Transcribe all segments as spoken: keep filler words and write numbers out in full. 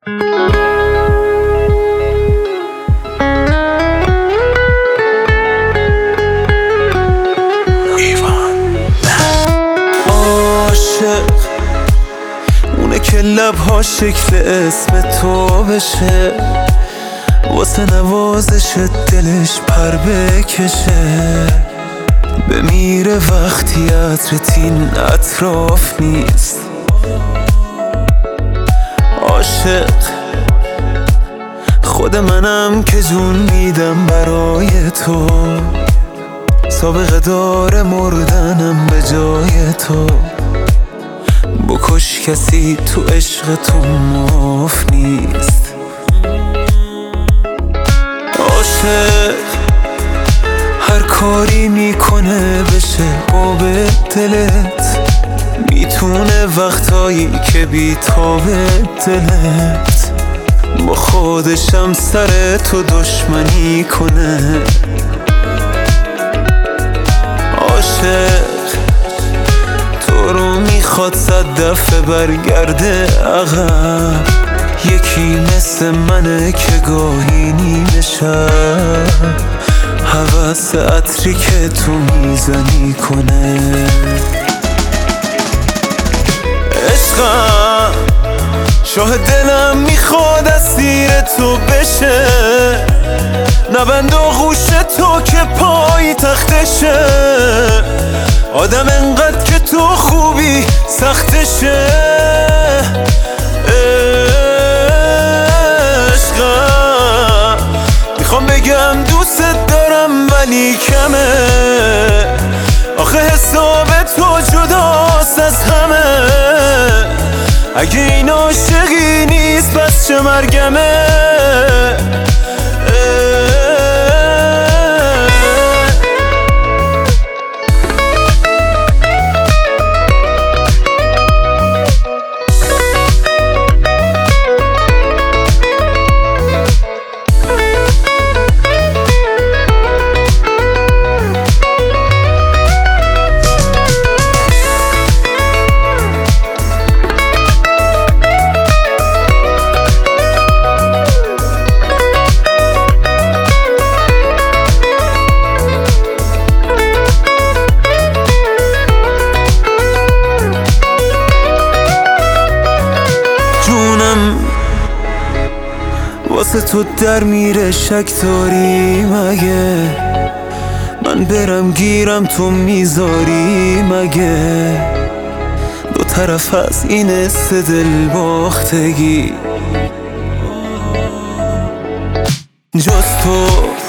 عاشق اونه که لبها شکل اسم تو بشه، واسه نوازش دلش پر بکشه، بمیره وقتی عطرت این اطراف نیست. عاشق خود منم که جون میدم برای تو، سابقه داره مردنم به جای تو. بکش کسی تو عشق تو معاف نیست. عاشق هر کاری میکنه بشه با به دلت، میتونه وقتایی که بی‌تاب دلت با خودشم سر تو دشمنی کنه. عاشق تو رو میخواد صد دفعه برگرده عقب، یکی مثل منه که گاهی نیمه شب هوس عطری که تو میزنی کنه. عشقم شاه دلم میخواد اسیر تو بشه، نبند آغوش تو که پای تختشه. آدم انقدر که تو خوبی سختشه. عشقم میخوام بگم دوست دارم ولی کمه، آخه حساب تو جداست از همه. اگه این عاشقی نیست پس چه مرگمه. واسه تو در میره شک داری مگه؟ من برم گیرم تو میذاری مگه؟ دو طرف از این است دل باختگی، جز تو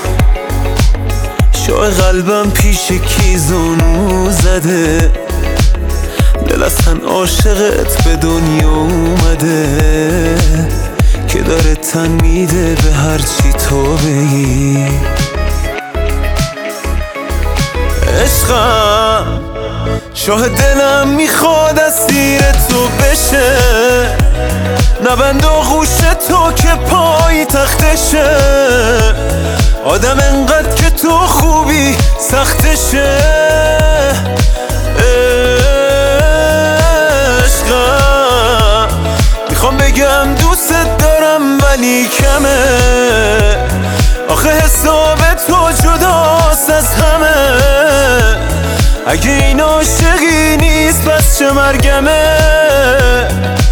شاه قلبم پیش کی زانو زده. دل اصلا عاشقت به دنیا اومده که داره تن میده به هرچی تو بگی. عشقم شاه دلم میخواد اسیر تو بشه، نبند آغوش تو که پای تختشه. آدم انقدر که تو خوبی سختشه. عشقم میخوام بگم دوست دارم ولی کمه، آخه حساب تو جداست از همه. اگه این عاشقی نیست پس چه مرگمه.